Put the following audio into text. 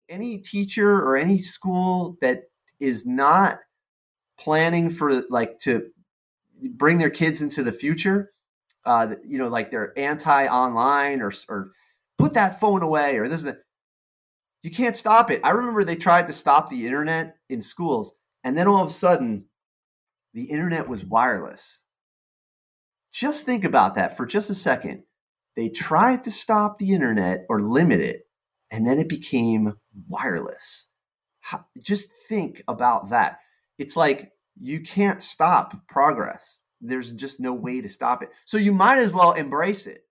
any teacher or any school that is not planning for like to bring their kids into the future, like they're anti-online or put that phone away or this is you can't stop it. I remember they tried to stop the internet in schools, and then all of a sudden, the internet was wireless. Just think about that for just a second. They tried to stop the internet or limit it, and then it became wireless. Just think about that. It's like you can't stop progress. There's just no way to stop it. So you might as well embrace it.